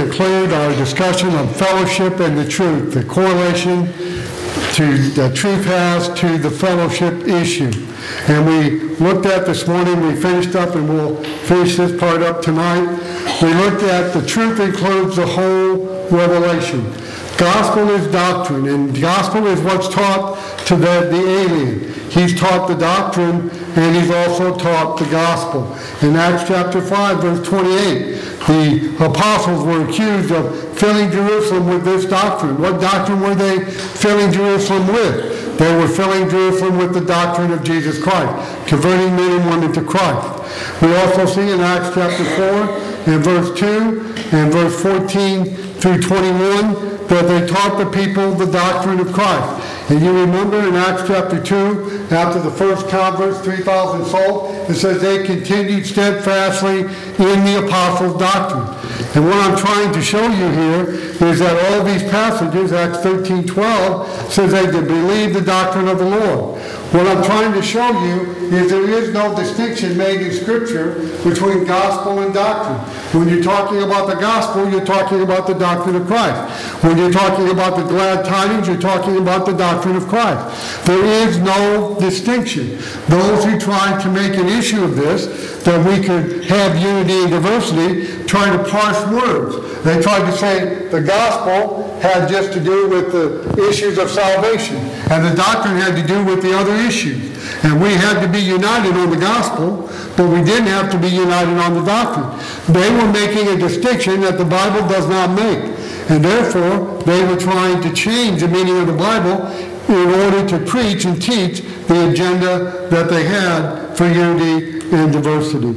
conclude our discussion on fellowship and the truth, the correlation the truth has to the fellowship issue. And we looked at this morning, we finished up, and we'll finish this part up tonight. We looked at the truth includes the whole revelation. Gospel is doctrine, and gospel is what's taught to the alien. He's taught the doctrine, and he's also taught the gospel. In Acts chapter 5, verse 28, the apostles were accused of filling Jerusalem with this doctrine. What doctrine were they filling Jerusalem with? They were filling Jerusalem with the doctrine of Jesus Christ, converting men and women to Christ. We also see in Acts chapter 4, and verse 2, and verse 14 through 21, that they taught the people the doctrine of Christ. And you remember in Acts chapter 2, after the first converts, 3,000 souls, it says they continued steadfastly in the apostles' doctrine. And what I'm trying to show you here is that all these passages, Acts 13:12, says they could believe the doctrine of the Lord. What I'm trying to show you is there is no distinction made in Scripture between gospel and doctrine. When you're talking about the gospel, you're talking about the doctrine of Christ. When you're talking about the glad tidings, you're talking about the doctrine of Christ. There is no distinction. Those who try to make an issue of this, that we could have unity and diversity, try to parse words. They tried to say the gospel had just to do with the issues of salvation, and the doctrine had to do with the other issues. And we had to be united on the gospel, but we didn't have to be united on the doctrine. They were making a distinction that the Bible does not make. And therefore, they were trying to change the meaning of the Bible in order to preach and teach the agenda that they had for unity and diversity.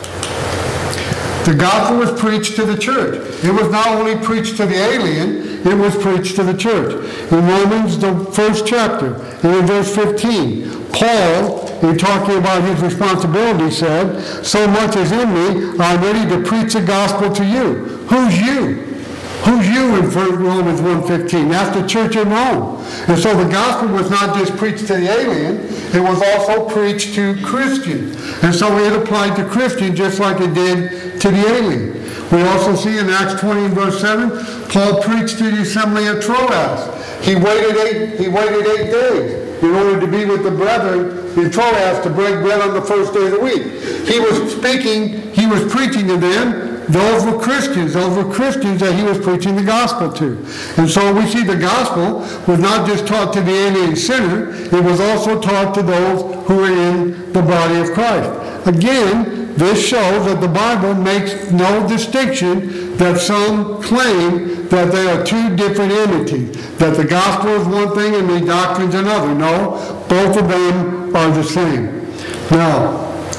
The gospel was preached to the church. It was not only preached to the alien, it was preached to the church. In Romans, the first chapter, and in verse 15, Paul, in talking about his responsibility, said, "So much is in me, I'm ready to preach the gospel to you." Who's you? Who's you in Romans 1:15? That's the church in Rome. And so the gospel was not just preached to the alien, it was also preached to Christians. And so it applied to Christians just like it did to the alien. We also see in Acts 20 and verse 7, Paul preached to the assembly at Troas. He waited eight days in order to be with the brethren in Troas to break bread on the first day of the week. He was preaching to them. Those were Christians that he was preaching the gospel to. And so we see the gospel was not just taught to the alien sinner, it was also taught to those who were in the body of Christ. Again, this shows that the Bible makes no distinction that some claim that they are two different entities, that the gospel is one thing and the doctrine is another. No, both of them are the same. Now,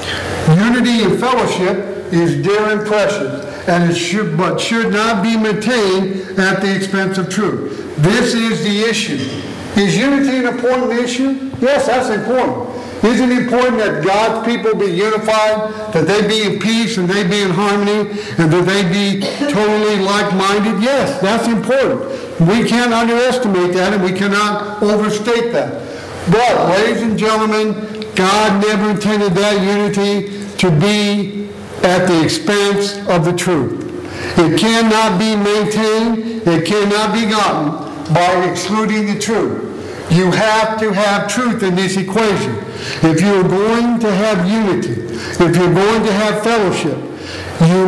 unity and fellowship is dear and precious, and it should not be maintained at the expense of truth. This is the issue. Is unity an important issue? Yes, that's important. Is it important that God's people be unified, that they be in peace and they be in harmony, and that they be totally like-minded? Yes, that's important. We can't underestimate that, and we cannot overstate that. But, ladies and gentlemen, God never intended that unity to be at the expense of the truth. It cannot be maintained, it cannot be gotten by excluding the truth. You have to have truth in this equation. If you're going to have unity, if you're going to have fellowship, you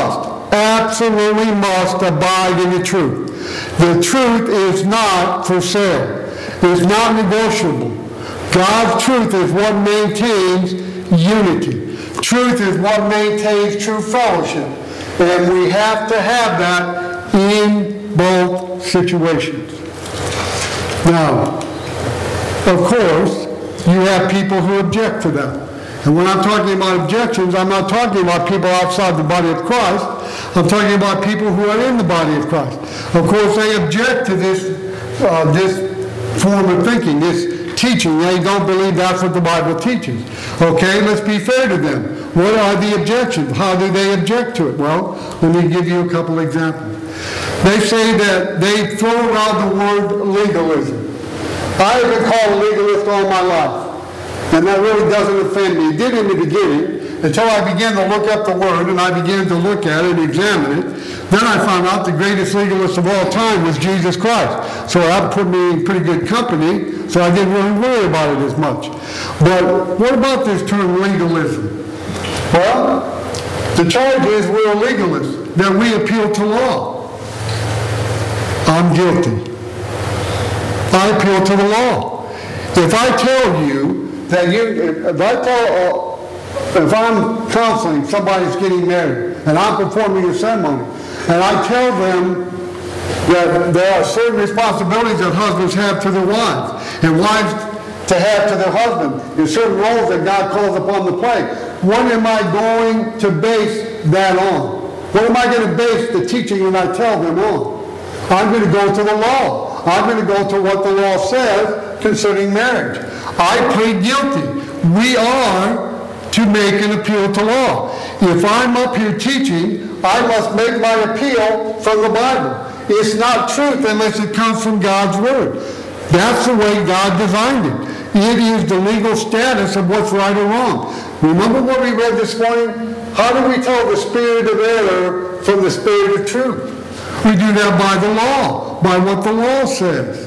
absolutely must abide in the truth. The truth is not for sale. It's not negotiable. God's truth is what maintains unity. Truth is what maintains true fellowship. And we have to have that in both situations. Now, of course, you have people who object to that. And when I'm talking about objections, I'm not talking about people outside the body of Christ. I'm talking about people who are in the body of Christ. Of course, they object to this form of thinking, this teaching. They don't believe that's what the Bible teaches. Okay, let's be fair to them. What are the objections? How do they object to it? Well, let me give you a couple examples. They say that they throw around the word legalism. I have been called a legalist all my life, and that really doesn't offend me. It did in the beginning, until I began to look up the word, and I began to look at it and examine it. Then I found out the greatest legalist of all time was Jesus Christ. So that put me in pretty good company, so I didn't really worry about it as much. But what about this term legalism? Well, the charge is we're legalists, that we appeal to law. I'm guilty. I appeal to the law. If I tell you that if I'm counseling somebody's getting married and I'm performing a ceremony, and I tell them that there are certain responsibilities that husbands have to their wives, and wives to have to their husband, and certain roles that God calls upon to play, what am I going to base that on? What am I going to base the teaching that I tell them on? I'm going to go to the law. I'm going to go to what the law says concerning marriage. I plead guilty. We are to make an appeal to law. If I'm up here teaching, I must make my appeal from the Bible. It's not truth unless it comes from God's Word. That's the way God designed it. It is the legal status of what's right or wrong. Remember what we read this morning? How do we tell the spirit of error from the spirit of truth? We do that by the law, by what the law says.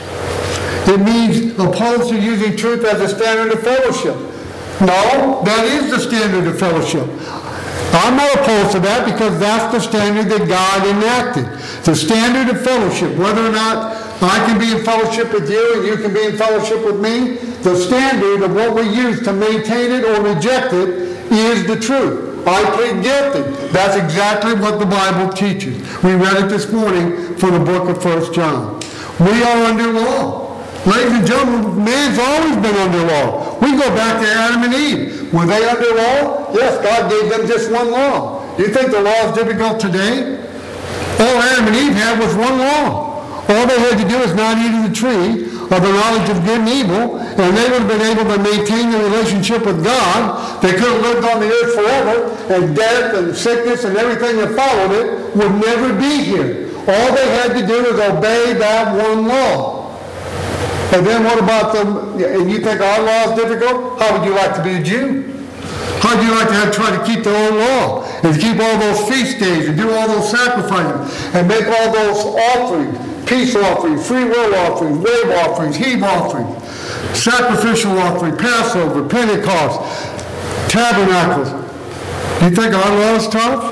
It means opposed to using truth as a standard of fellowship. No, that is the standard of fellowship. I'm not opposed to that because that's the standard that God enacted. The standard of fellowship, whether or not I can be in fellowship with you and you can be in fellowship with me, the standard of what we use to maintain it or reject it is the truth. I plead guilty. That's exactly what the Bible teaches. We read it this morning from the book of 1 John. We are under law. Ladies and gentlemen, man's always been under law. We go back to Adam and Eve. Were they under law? Yes, God gave them just one law. You think the law is difficult today? All Adam and Eve had was one law. All they had to do is not eat of the tree of the knowledge of good and evil, and they would have been able to maintain their relationship with God. They could have lived on the earth forever, and death and sickness and everything that followed it would never be here. All they had to do was obey that one law. And then what about them? And you think our law is difficult? How would you like to be a Jew? How would you like to try to keep the old law and keep all those feast days and do all those sacrifices and make all those offerings, peace offerings, free will offerings, wave offerings, heave offerings, sacrificial offering, Passover, Pentecost, tabernacles? You think our law is tough?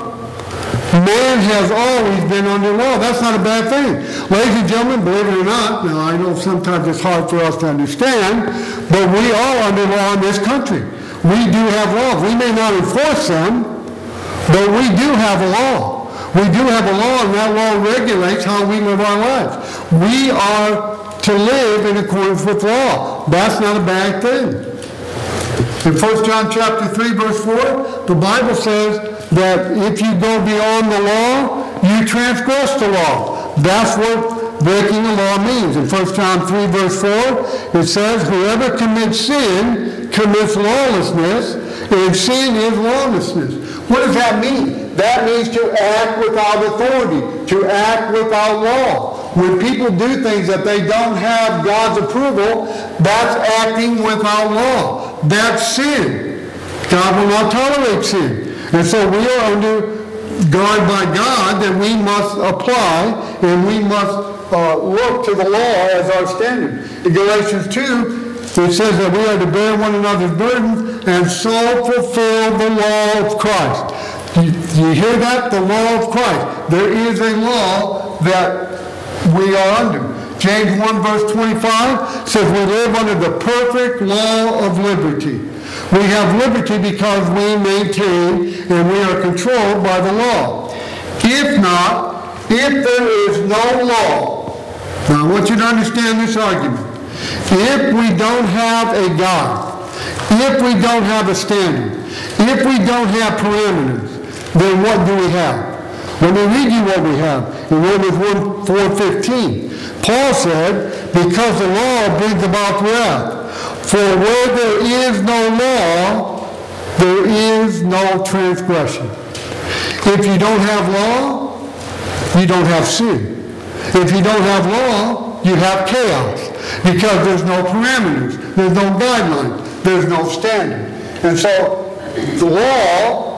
Man has always been under law. That's not a bad thing. Ladies and gentlemen, believe it or not, now I know sometimes it's hard for us to understand, but we are under law in this country. We do have laws. We may not enforce them, but we do have a law. We do have a law, and that law regulates how we live our lives. We are to live in accordance with law. That's not a bad thing. In 1 John chapter 3, verse 4, the Bible says that if you go beyond the law, you transgress the law. That's what breaking the law means. In 1 John 3, verse 4, it says, whoever commits sin commits lawlessness, and sin is lawlessness. What does that mean? That means to act without authority, to act without law. When people do things that they don't have God's approval, that's acting without law. That's sin. God will not tolerate sin. And so we are under guard by God that we must apply, and we must look to the law as our standard. In Galatians 2, it says that we are to bear one another's burdens and so fulfill the law of Christ. You hear that? The law of Christ. There is a law that we are under. James 1 verse 25 says we live under the perfect law of liberty. We have liberty because we maintain and we are controlled by the law. If not, if there is no law, now I want you to understand this argument. If we don't have a God, if we don't have a standard, if we don't have parameters, then what do we have? Let me read you what we have. In Romans 4:15, Paul said, because the law brings about wrath. For where there is no law, there is no transgression. If you don't have law, you don't have sin. If you don't have law, you have chaos. Because there's no parameters, there's no guidelines, there's no standard. And so the law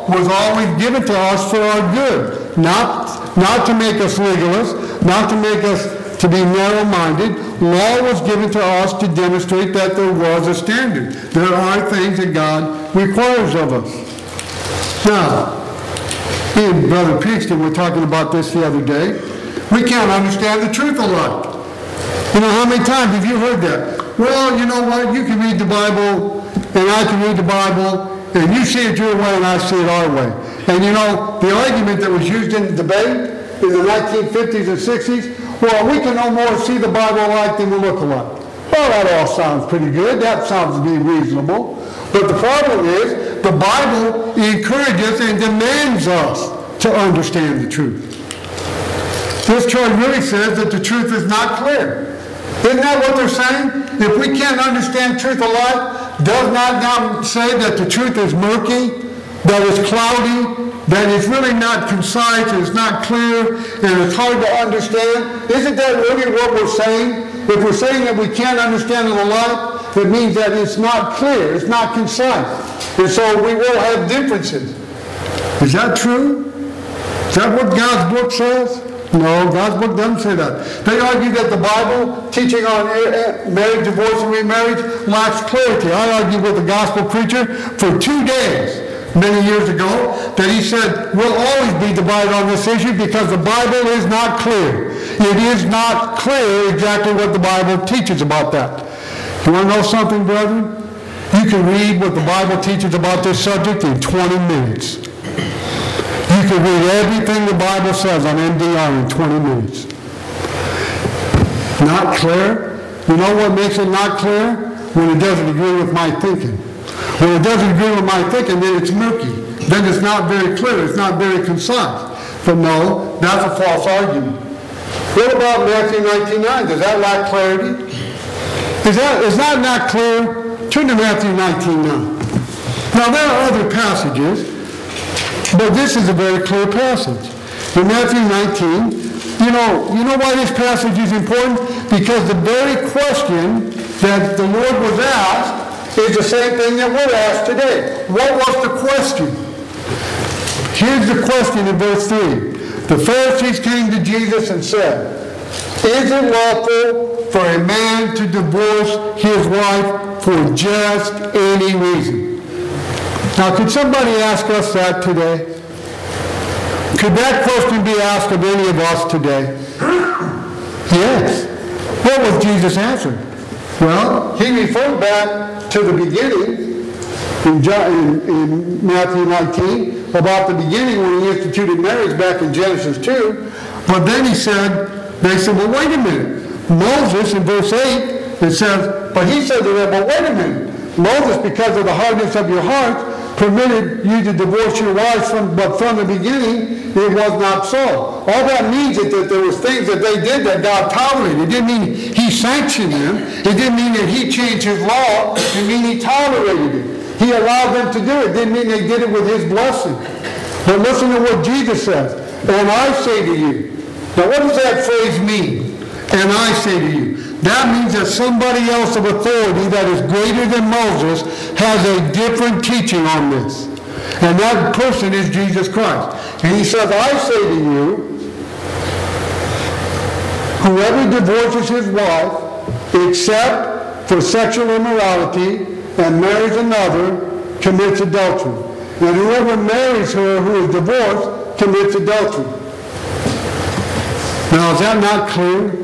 was always given to us for our good, not to make us legalists, not to make us to be narrow-minded. Law was given to us to demonstrate that there was a standard. There are things that God requires of us. Now, me and Brother Pinkston were talking about this the other day. We can't understand the truth alike. You know, how many times have you heard that? Well, you know what? You can read the Bible, and I can read the Bible, and you see it your way, and I see it our way. And you know, the argument that was used in the debate in the 1950s and 60s, well, we can no more see the Bible alike than we look alike. Well, that all sounds pretty good. That sounds to be reasonable. But the problem is, the Bible encourages and demands us to understand the truth. This chart really says that the truth is not clear. Isn't that what they're saying? If we can't understand truth alike, does not now say that the truth is murky, that it's cloudy, that it's really not concise, it's not clear, and it's hard to understand? Isn't that really what we're saying? If we're saying that we can't understand it alike, it means that it's not clear, it's not concise. And so we will have differences. Is that true? Is that what God's book says? No, God's book doesn't say that. They argue that the Bible, teaching on marriage, divorce, and remarriage, lacks clarity. I argued with a gospel preacher for 2 days many years ago that he said, we'll always be divided on this issue because the Bible is not clear. It is not clear exactly what the Bible teaches about that. You want to know something, brethren? You can read what the Bible teaches about this subject in 20 minutes. You can read everything the Bible says on MDR in 20 minutes. Not clear? You know what makes it not clear? When it doesn't agree with my thinking. When it doesn't agree with my thinking, then it's murky. Then it's not very clear. It's not very concise. But no, that's a false argument. What about Matthew 19:9? Does that lack clarity? Is that not clear? Turn to Matthew 19:9. Now there are other passages, but this is a very clear passage. In Matthew 19, you know why this passage is important? Because the very question that the Lord was asked is the same thing that we're asked today. What was the question? Here's the question in verse 3. The Pharisees came to Jesus and said, is it lawful for a man to divorce his wife for just any reason? Now, could somebody ask us that today? Could that question be asked of any of us today? Yes. What was Jesus' answer? Well, he referred back to the beginning in Matthew 19 about the beginning when he instituted marriage back in Genesis 2. But then they said, well, wait a minute. Moses, in verse 8, it says, but he said to them, well, wait a minute. Moses, because of the hardness of your heart, permitted you to divorce your wives, but from the beginning, it was not so. All that means is that there was things that they did that God tolerated. It didn't mean he sanctioned them. It didn't mean that he changed his law. It mean he tolerated it. He allowed them to do it. It didn't mean they did it with his blessing. But listen to what Jesus says. And I say to you. Now what does that phrase mean? And I say to you. That means that somebody else of authority that is greater than Moses has a different teaching on this. And that person is Jesus Christ. And he says, I say to you, whoever divorces his wife, except for sexual immorality, and marries another, commits adultery. And whoever marries her who is divorced, commits adultery. Now, is that not clear?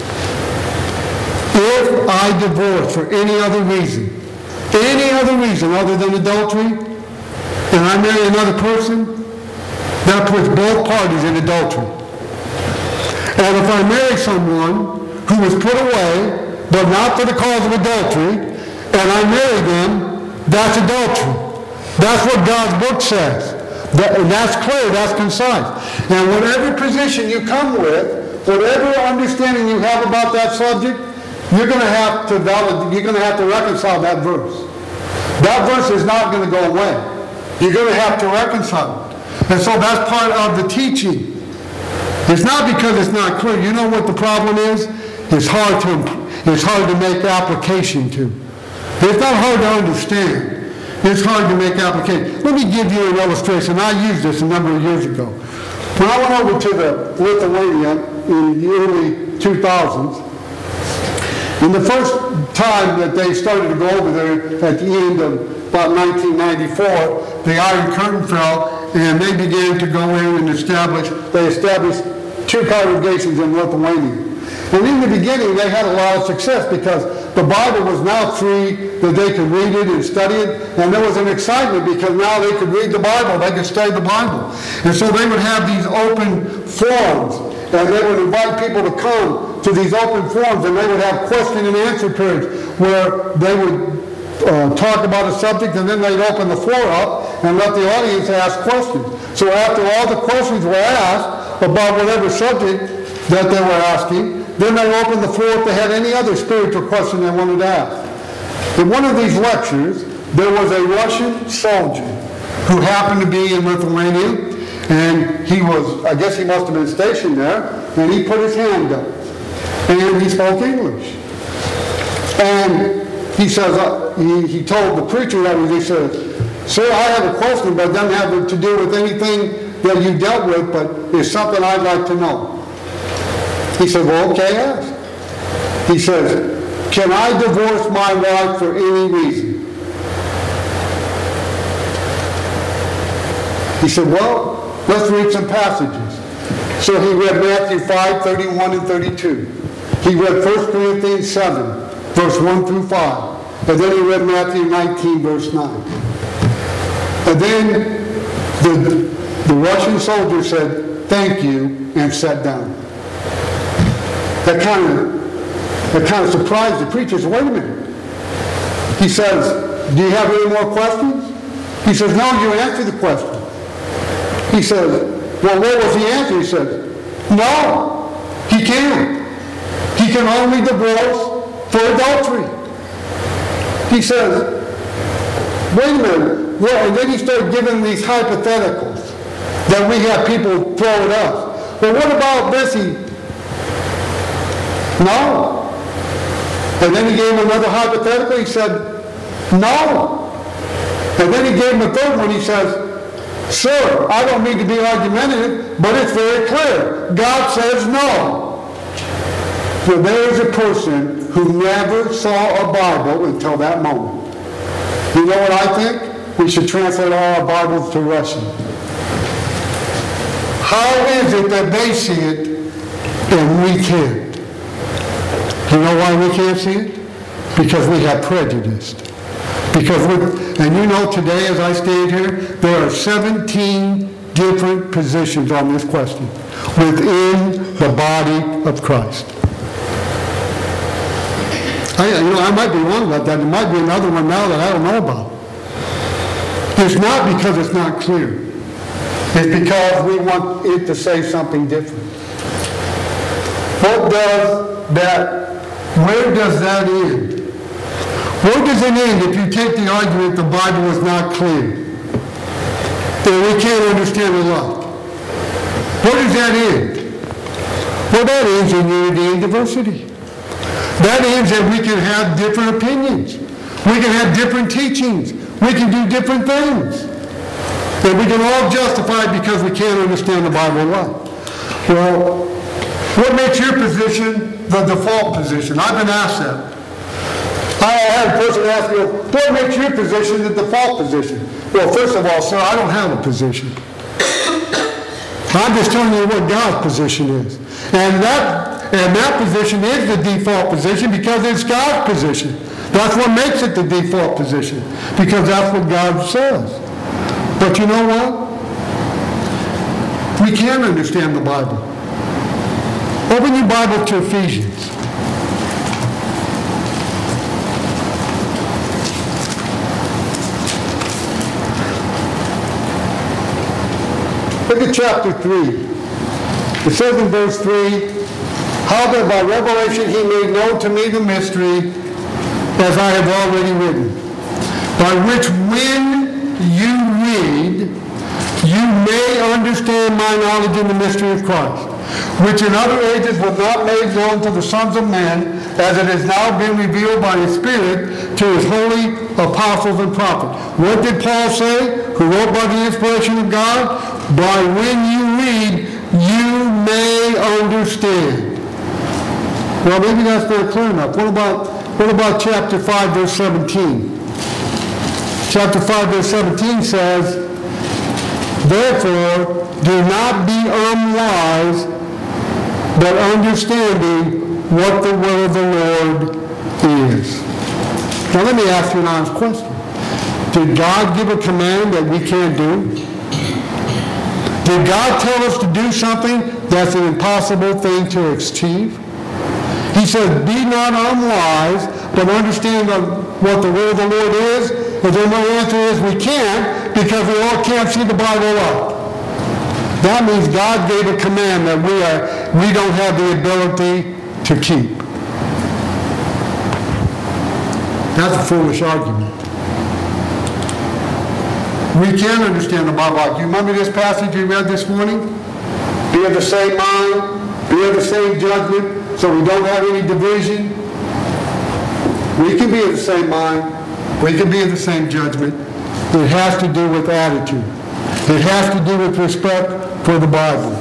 If I divorce for any other reason other than adultery, and I marry another person, that puts both parties in adultery. And if I marry someone who was put away, but not for the cause of adultery, and I marry them, that's adultery. That's what God's book says. And that's clear, that's concise. And whatever position you come with, whatever understanding you have about that subject, you're going to have to reconcile that verse. That verse is not going to go away. You're going to have to reconcile it. And so that's part of the teaching. It's not because it's not clear. You know what the problem is? It's hard to make application to. It's not hard to understand. it's hard to make application. Let me give you an illustration. I used this a number of years ago. When I went over to Lithuania in the early 2000s, and the first time that they started to go over there at the end of about 1994, the Iron Curtain fell, and they began to go in and established 2 congregations in Lithuania. And in the beginning, they had a lot of success because the Bible was now free, that they could read it and study it, and there was an excitement because now they could read the Bible, they could study the Bible. And so they would have these open forums, and they would invite people to come to these open forums, and they would have question and answer periods where they would talk about a subject, and then they'd open the floor up and let the audience ask questions. So after all the questions were asked about whatever subject that they were asking, then they opened the floor if they had any other spiritual question they wanted to ask. In one of these lectures, there was a Russian soldier who happened to be in Lithuania, and he was, I guess he must have been stationed there, and he put his hand up, and he spoke English. And he says, he told the preacher that he said, "Sir, I have a question, but it doesn't have to do with anything that you dealt with, but it's something I'd like to know." He said, "Well, okay, ask." He says, "Can I divorce my wife for any reason?" He said, "Well, let's read some passages." So he read Matthew 5:31 and 32. He read 1 Corinthians 7, verse 1 through 5. And then he read Matthew 19, verse 9. And then the Russian soldier said, "Thank you," and sat down. That kind of surprised the preacher. Wait a minute. He says, "Do you have any more questions?" He says, "No, you answer the question." He says, "Well, what was the answer?" He says, "No, he can't. He can only divorce for adultery." He says, "Wait a minute." Well, and then he started giving these hypotheticals that we have people throw at us. "Well, what about this?" "No." And then he gave him another hypothetical. He said, "No." And then he gave him a third one. He says, "Sir, I don't mean to be argumentative, but it's very clear. God says no." Well, there is a person who never saw a Bible until that moment. You know what I think? We should translate all our Bibles to Russian. How is it that they see it and we can't? You know why we can't see it? Because we have prejudice. And you know today as I stand here, there are 17 different positions on this question within the body of Christ. I might be wrong about that. There might be another one now that I don't know about. It's not because it's not clear. It's because we want it to say something different. Where does that end? Where does it end if you take the argument the Bible is not clear? Then we can't understand a lot. Where does that end? Well, that ends in unity and diversity. That ends that we can have different opinions. We can have different teachings. We can do different things. And we can all justify it because we can't understand the Bible right. Well, what makes your position the default position? I've been asked that. I had a person ask me, what makes your position the default position? Well, first of all, sir, I don't have a position. I'm just telling you what God's position is. And that position is the default position because it's God's position. That's what makes it the default position, because that's what God says. But you know what? We can understand the Bible. Open your Bible to Ephesians. Look at chapter 3. It says in verse 3, "How that by revelation he made known to me the mystery, as I have already written, by which when you read, you may understand my knowledge in the mystery of Christ, which in other ages was not made known to the sons of men, as it has now been revealed by the Spirit to his holy apostles and prophets. What did Paul say, who wrote by the inspiration of God? By when you read, you may understand. Well, maybe that's not clear enough. What about chapter 5, verse 17? Chapter 5, verse 17 says, therefore, do not be unwise, but understanding what the will of the Lord is. Now let me ask you an honest question. Did God give a command that we can't do? Did God tell us to do something that's an impossible thing to achieve? He says, be not unwise, but understand what the will of the Lord is. And then my answer is we can't, because we all can't see the Bible up. That means God gave a command that we don't have the ability to keep. That's a foolish argument. We can understand the Bible. Like, you remember this passage we read this morning? Be of the same mind, be of the same judgment, so we don't have any division. We can be of the same mind. We can be of the same judgment. It has to do with attitude. It has to do with respect for the Bible.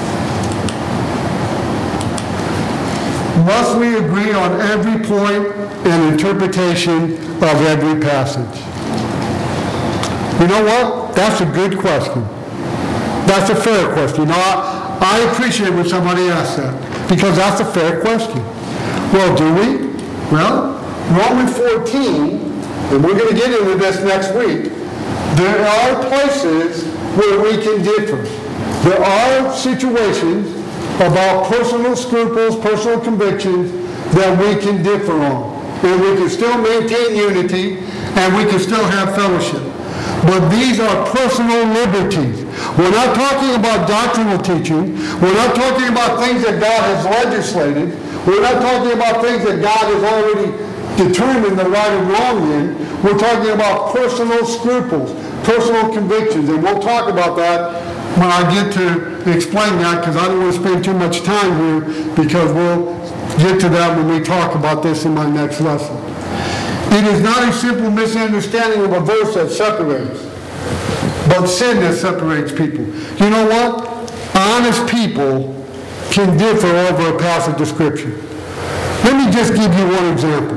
Must we agree on every point and interpretation of every passage? You know what? That's a good question. That's a fair question. I appreciate when somebody asks that, because that's a fair question. Well, do we? Well, Romans 14, and we're going to get into this next week, there are places where we can differ. There are situations about personal scruples, personal convictions that we can differ on. And we can still maintain unity, and we can still have fellowship. But these are personal liberties. We're not talking about doctrinal teaching. We're not talking about things that God has legislated. We're not talking about things that God has already determined the right and wrong in. We're talking about personal scruples, personal convictions, and we'll talk about that when I get to explain that, because I don't want to spend too much time here, because we'll get to that when we talk about this in my next lesson. It is not a simple misunderstanding of a verse that separates, but sin that separates people. You know what? Honest people can differ over a passage of Scripture. Let me just give you one example.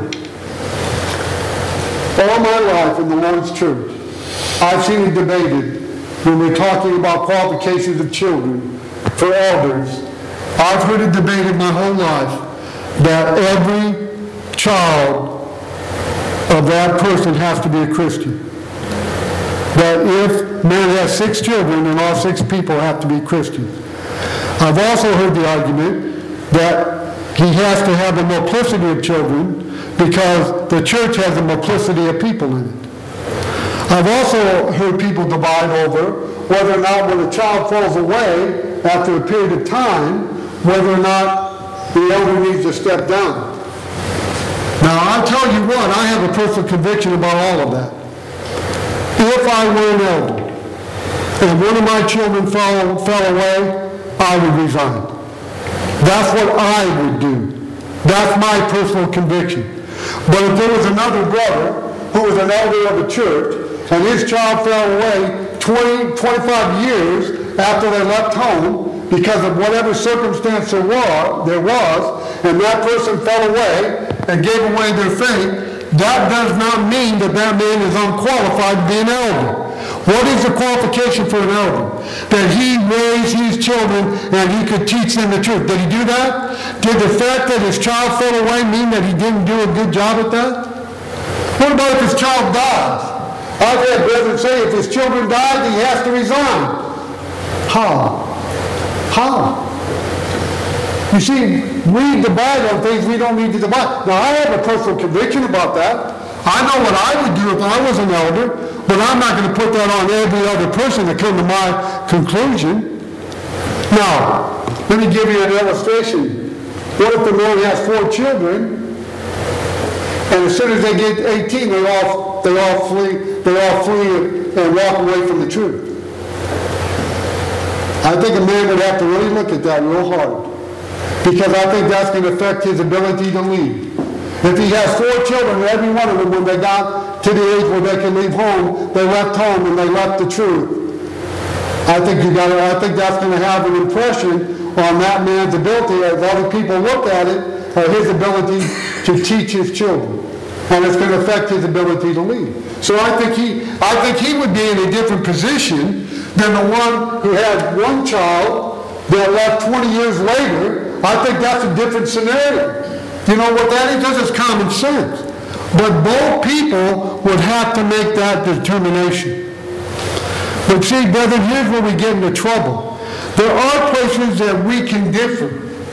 All my life in the Lord's church, I've seen it debated when we're talking about qualifications of children for elders. I've heard it debated my whole life that every child of that person has to be a Christian. That if man has 6 children, then all 6 people have to be Christians. I've also heard the argument that he has to have a multiplicity of children because the church has a multiplicity of people in it. I've also heard people divide over whether or not when a child falls away after a period of time, whether or not the elder needs to step down. Now, I'll tell you what, I have a personal conviction about all of that. If I were an elder and one of my children fell away, I would resign. That's what I would do. That's my personal conviction. But if there was another brother who was an elder of the church and his child fell away 20, 25 years after they left home because of whatever circumstance there was, and that person fell away and gave away their faith, that does not mean that that man is unqualified to be an elder. What is the qualification for an elder? That he raised his children and he could teach them the truth. Did he do that? Did the fact that his child fell away mean that he didn't do a good job at that? What about if his child dies? I've had brethren say if his children died, he has to resign. How? You see, we divide on things we don't need to divide. Now, I have a personal conviction about that. I know what I would do if I was an elder, but I'm not going to put that on every other person to come to my conclusion. Now, let me give you an illustration. What if the man has 4 children, and as soon as they get 18, they all flee and walk away from the truth? I think a man would have to really look at that real hard, because I think that's going to affect his ability to lead. If he has 4 children, and every one of them, when they got to the age where they can leave home, they left home and they left the truth, I think that's going to have an impression on that man's ability, as other people look at it, or his ability to teach his children. And it's going to affect his ability to lead. So I think he would be in a different position than the one who had one child that left 20 years later. I think that's a different scenario. You know what that is? That's just common sense. But both people would have to make that determination. But see, brethren, here's where we get into trouble. There are places that we can differ.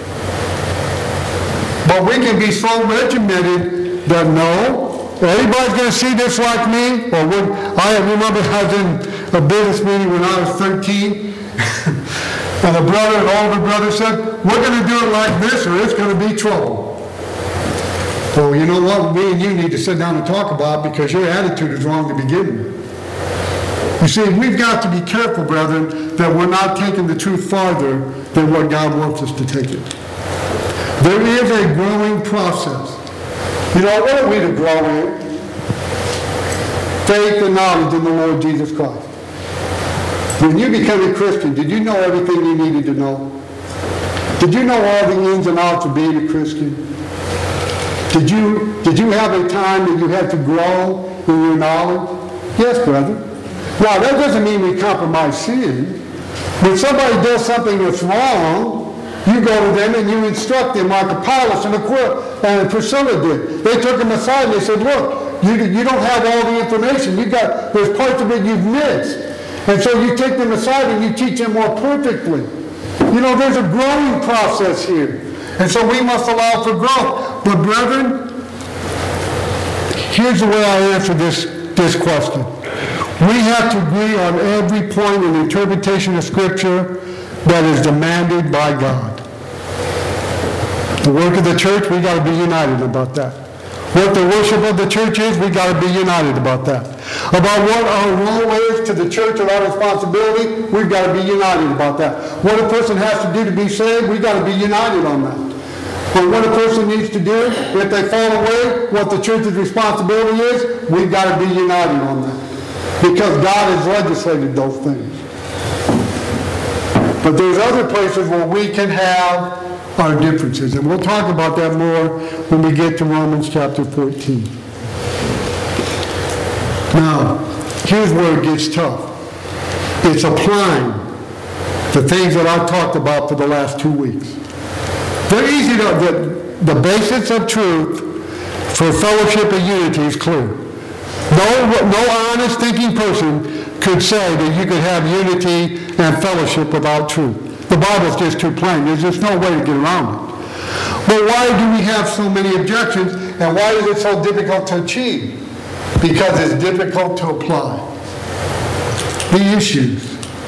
But we can be so regimented that no, everybody's going to see this like me. I remember I was in a business meeting when I was 13, and an older brother said, we're going to do it like this or it's going to be trouble. Well, you know what? Me and you need to sit down and talk about it, because your attitude is wrong to begin with. You see, we've got to be careful, brethren, that we're not taking the truth farther than what God wants us to take it. There is a growing process. You know, what are we to grow in? Faith and knowledge in the Lord Jesus Christ. When you became a Christian, did you know everything you needed to know? Did you know all the ins and outs of being a Christian? Did you have a time that you had to grow in your knowledge? Yes, brother. Now, that doesn't mean we compromise sin. When somebody does something that's wrong, you go to them and you instruct them like Apollos and Priscilla did. They took them aside and they said, look, you don't have all the information. There's parts of it you've missed. And so you take them aside and you teach them more perfectly. You know, there's a growing process here. And so we must allow for growth. But brethren, here's the way I answer this question. We have to agree on every point in the interpretation of Scripture that is demanded by God. The work of the church, we got to be united about that. What the worship of the church is, we got to be united about that. About what our role is to the church and our responsibility, we've got to be united about that. What a person has to do to be saved, we got to be united on that. And what a person needs to do if they fall away, what the church's responsibility is, we've got to be united on that. Because God has legislated those things. But there's other places where we can have our differences. And we'll talk about that more when we get to Romans chapter 14. Now, here's where it gets tough. It's applying the things that I've talked about for the last 2 weeks. They're easy to, the basics of truth for fellowship and unity is clear. No honest thinking person could say that you could have unity and fellowship without truth. The Bible's just too plain. There's just no way to get around it. But why do we have so many objections, and why is it so difficult to achieve? Because it's difficult to apply. The issues.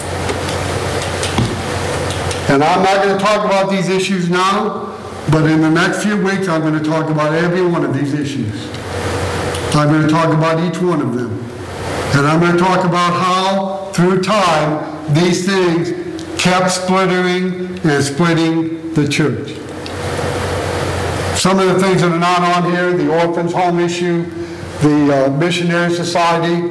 And I'm not going to talk about these issues now, but in the next few weeks I'm going to talk about every one of these issues. I'm going to talk about each one of them. And I'm going to talk about how, through time, these things kept splintering and splitting the church. Some of the things that are not on here, the orphans' home issue, the missionary society,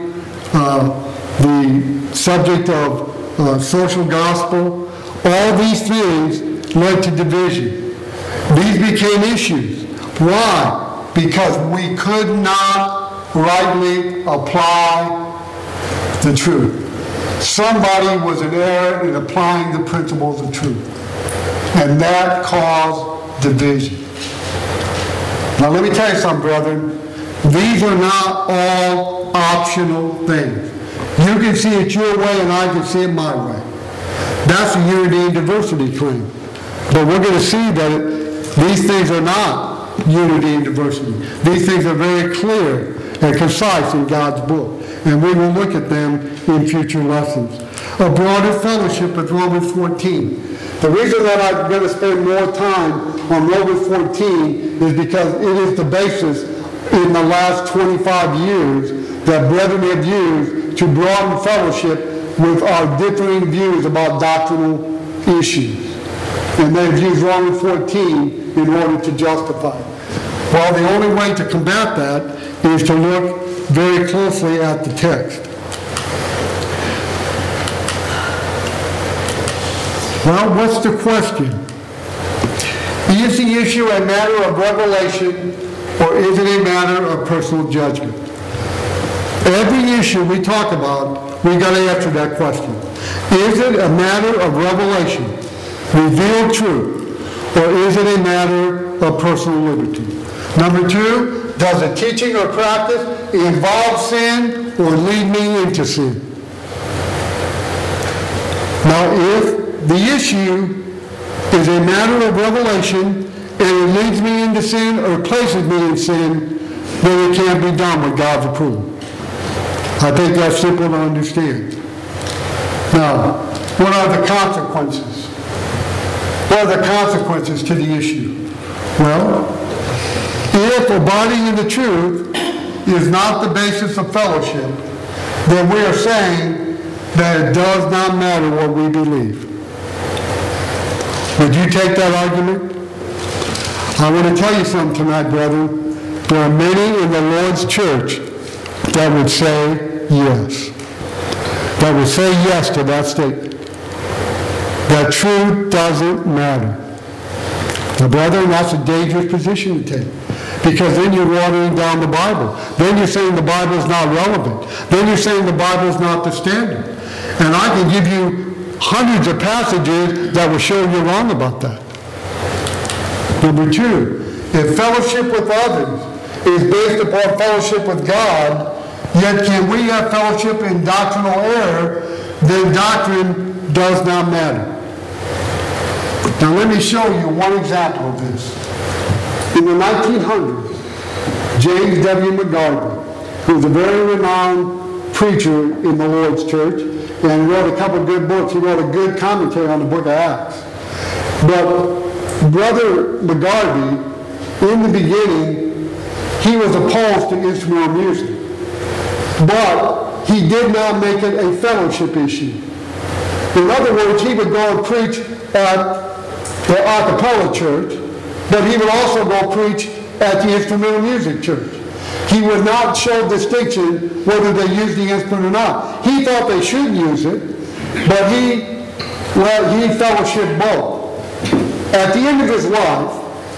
the subject of social gospel, all these things led to division. These became issues. Why? Because we could not rightly apply the truth. Somebody was in error in applying the principles of truth. And that caused division. Now let me tell you something, brethren. These are not all optional things. You can see it your way and I can see it my way. That's a unity and diversity claim. But we're going to see that these things are not unity and diversity. These things are very clear and concise in God's book. And we will look at them in future lessons. A broader fellowship with Romans 14. The reason that I'm going to spend more time on Romans 14 is because it is the basis in the last 25 years that brethren have used to broaden fellowship with our differing views about doctrinal issues. And they've used Romans 14 in order to justify it. Well, the only way to combat that is to look very closely at the text. Well, what's the question? Is the issue a matter of revelation or is it a matter of personal judgment? Every issue we talk about, we got to answer that question. Is it a matter of revelation, revealed truth, or is it a matter of personal liberty? Number two, does the teaching or practice involve sin or lead me into sin? Now, if the issue is a matter of revelation and it leads me into sin or places me in sin, then it can't be done with God's approval. I think that's simple to understand. Now, what are the consequences? What are the consequences to the issue? Well, if abiding in the truth is not the basis of fellowship, then we are saying that it does not matter what we believe. Would you take that argument? I want to tell you something tonight, brethren. There are many in the Lord's church that would say yes. That would say yes to that statement. That truth doesn't matter. Now, brethren, that's a dangerous position to take. Because then you're watering down the Bible. Then you're saying the Bible is not relevant. Then you're saying the Bible is not the standard. And I can give you hundreds of passages that will show you're wrong about that. Number two, if fellowship with others is based upon fellowship with God, yet can we have fellowship in doctrinal error, then doctrine does not matter. Now let me show you one example of this. In the 1900s, James W. McGarvey, who was a very renowned preacher in the Lord's church, and he wrote a couple of good books. He wrote a good commentary on the book of Acts. But Brother McGarvey, in the beginning, he was opposed to instrumental music. But he did not make it a fellowship issue. In other words, he would go and preach at the a cappella church, but he would also go preach at the instrumental music church. He would not show distinction whether they used the instrument or not. He thought they should use it, but he fellowshipped both. At the end of his life,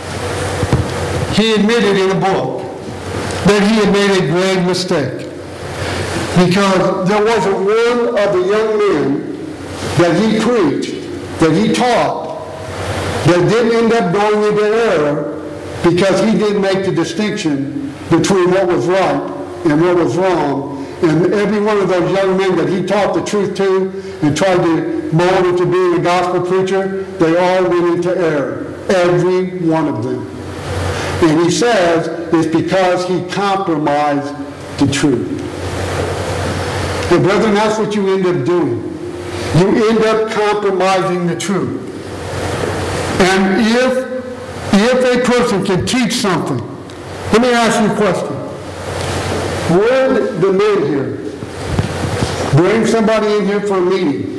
he admitted in a book that he had made a grave mistake. Because there wasn't one of the young men that he preached, that he taught, that didn't end up going into error because he didn't make the distinction between what was right and what was wrong. And every one of those young men that he taught the truth to and tried to mold into being a gospel preacher, they all went into error. Every one of them. And he says it's because he compromised the truth. And brethren, that's what you end up doing. You end up compromising the truth. And if a person can teach something, let me ask you a question. Would the men here bring somebody in here for a meeting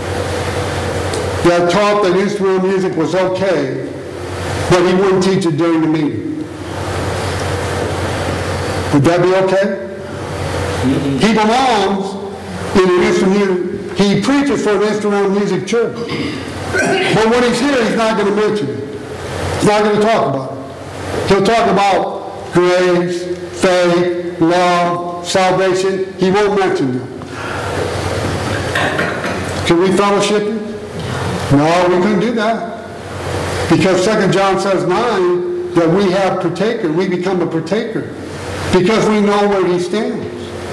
that taught that instrumental music was okay, but he wouldn't teach it during the meeting? Would that be okay? He belongs in an instrumental, he preaches for an instrumental music church. But when he's here, he's not going to mention it. He's not going to talk about it. He'll talk about grace, faith, love, salvation. He won't mention them. Can we fellowship him? No, we couldn't do that. Because 2 John says 9 that we have partaker. We become a partaker. Because we know where he stands.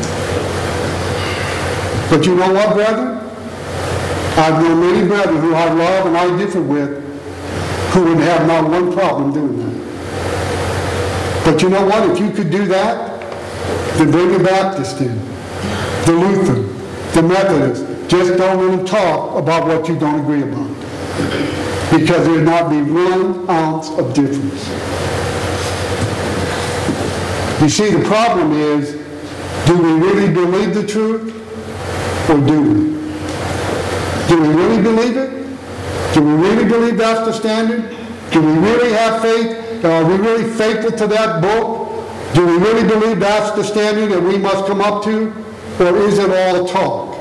But you know what, brethren? I've known many brethren who I love and I differ with who would have not one problem doing that. But you know what? If you could do that, then bring the Baptist in, the Lutheran, the Methodist. Just don't let them talk about what you don't agree about. Because there would not be 1 ounce of difference. You see, the problem is, do we really believe the truth or do we? Do we really believe it? Do we really believe that's the standard? Do we really have faith Are we really faithful to that book? Do we really believe that's the standard that we must come up to? Or is it all talk?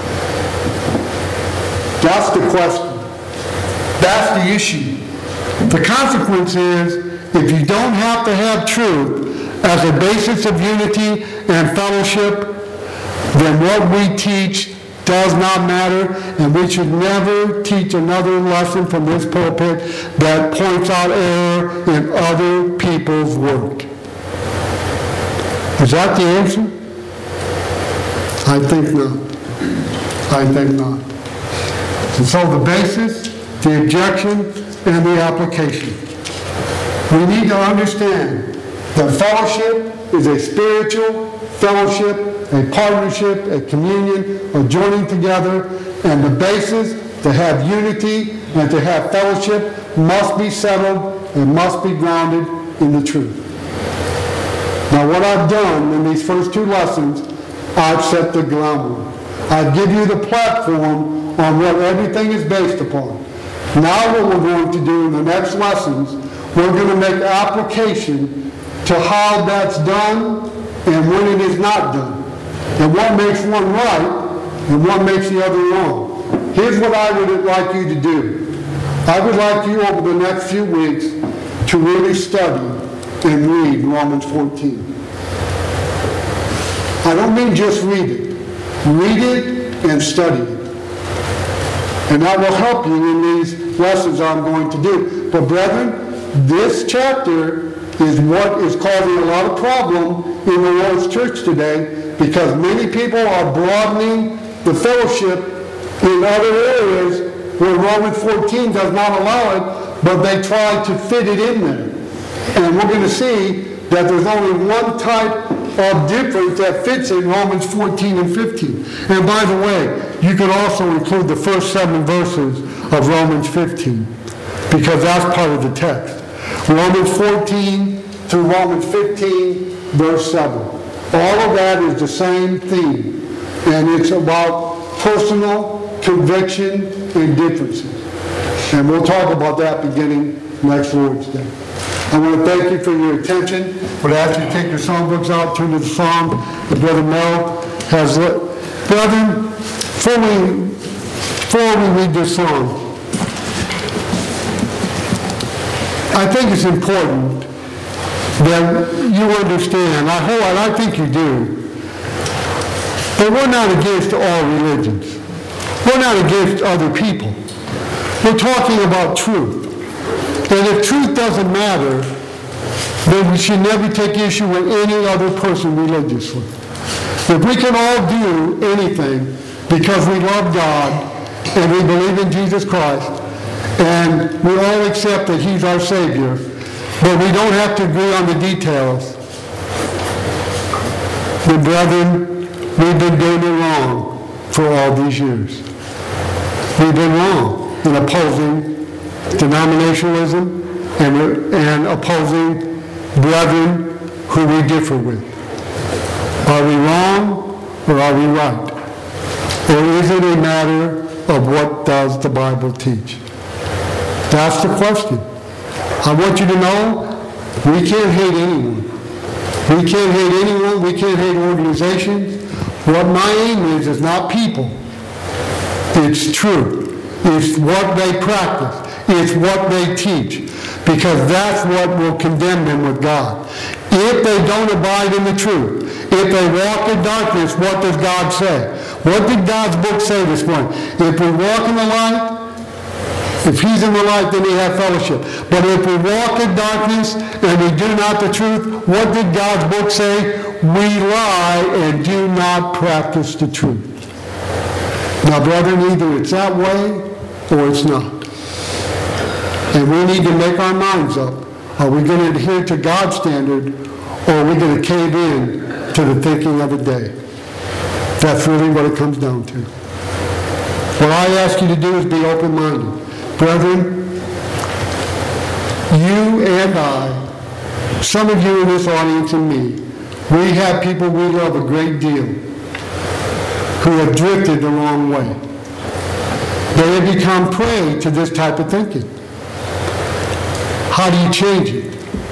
That's the question. That's the issue. The consequence is, if you don't have to have truth as a basis of unity and fellowship, then what we teach does not matter, and we should never teach another lesson from this pulpit that points out error in other people's work. Is that the answer? I think not. I think not. And so the basis, the objection, and the application. We need to understand that fellowship is a spiritual fellowship, a partnership, a communion, a joining together, and the basis to have unity and to have fellowship must be settled and must be grounded in the truth. Now, what I've done in these first two lessons, I've set the groundwork. I give you the platform on what everything is based upon. Now what we're going to do in the next lessons, we're going to make application to how that's done and when it is not done, and what makes one right and what makes the other wrong. Here's what I would like you to do. I would like you over the next few weeks to really study and read Romans 14. I don't mean just read it. Read it and study it. And that will help you in these lessons I'm going to do. But brethren, this chapter is what is causing a lot of problem in the Lord's church today, because many people are broadening the fellowship in other areas where Romans 14 does not allow it, but they try to fit it in there. And we're going to see that there's only one type of difference that fits in Romans 14 and 15. And by the way, you could also include the first 7 verses of Romans 15, because that's part of the text. Romans 14 through Romans 15, verse 7. All of that is the same theme, and it's about personal conviction and differences. And we'll talk about that beginning next Lord's Day. I want to thank you for your attention. But as you take your songbooks out, turn to the song that Brother Mel has lit. Brethren, before we read this song, I think it's important that you understand, I think you do, that we're not against all religions. We're not against other people. We're talking about truth. And if truth doesn't matter, then we should never take issue with any other person religiously. If we can all do anything because we love God and we believe in Jesus Christ and we all accept that He's our Savior, but we don't have to agree on the details, then brethren, we've been doing it wrong for all these years. We've been wrong in opposing denominationalism and opposing brethren who we differ with. Are we wrong or are we right? Or is it a matter of what does the Bible teach? That's the question. I want you to know we can't hate anyone. We can't hate anyone. We can't hate organizations. What my aim is not people. It's truth. It's what they practice. It's what they teach. Because that's what will condemn them with God. If they don't abide in the truth, if they walk in darkness, what does God say? What did God's book say this morning? If we walk in the light, if He's in the light, then we have fellowship. But if we walk in darkness and we do not the truth, what did God's book say? We lie and do not practice the truth. Now, brethren, either it's that way or it's not. And we need to make our minds up. Are we going to adhere to God's standard, or are we going to cave in to the thinking of the day? That's really what it comes down to. What I ask you to do is be open-minded. Brethren, you and I, some of you in this audience and me, we have people we love a great deal who have drifted the wrong way. They have become prey to this type of thinking. How do you change it?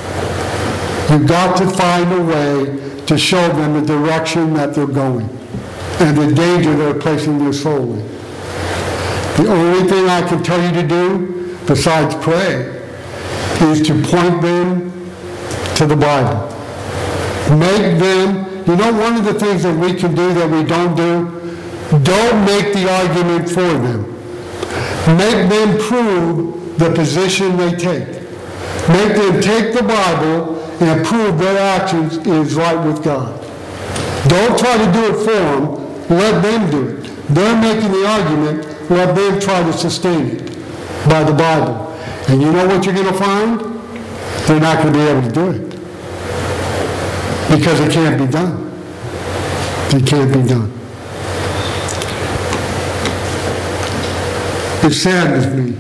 You've got to find a way to show them the direction that they're going and the danger they're placing their soul in. The only thing I can tell you to do, besides pray, is to point them to the Bible. Make them, one of the things that we can do that we don't do, don't make the argument for them. Make them prove the position they take. Make them take the Bible and prove their actions is right with God. Don't try to do it for them. Let them do it. They're making the argument. Let them try to sustain it by the Bible. And you know what you're going to find? They're not going to be able to do it. Because it can't be done. It can't be done. It saddens me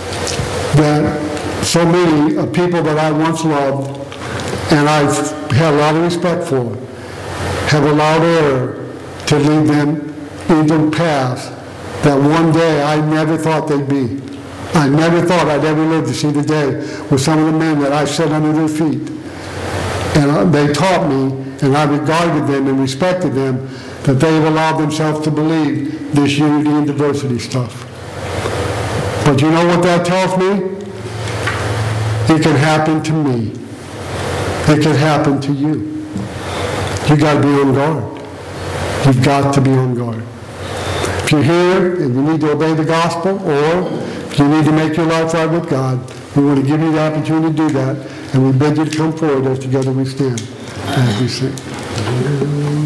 that so many people that I once loved and I've had a lot of respect for have allowed error to lead them into paths that one day I never thought they'd be. I never thought I'd ever live to see the day with some of the men that I sat under their feet. And they taught me, and I regarded them and respected them, that they've allowed themselves to believe this unity and diversity stuff. But you know what that tells me? It can happen to me. It can happen to you. You got to be on guard. You've got to be on guard. If you're here and you need to obey the gospel, or if you need to make your life right with God, we want to give you the opportunity to do that, and we bid you to come forward as together we stand as we sing.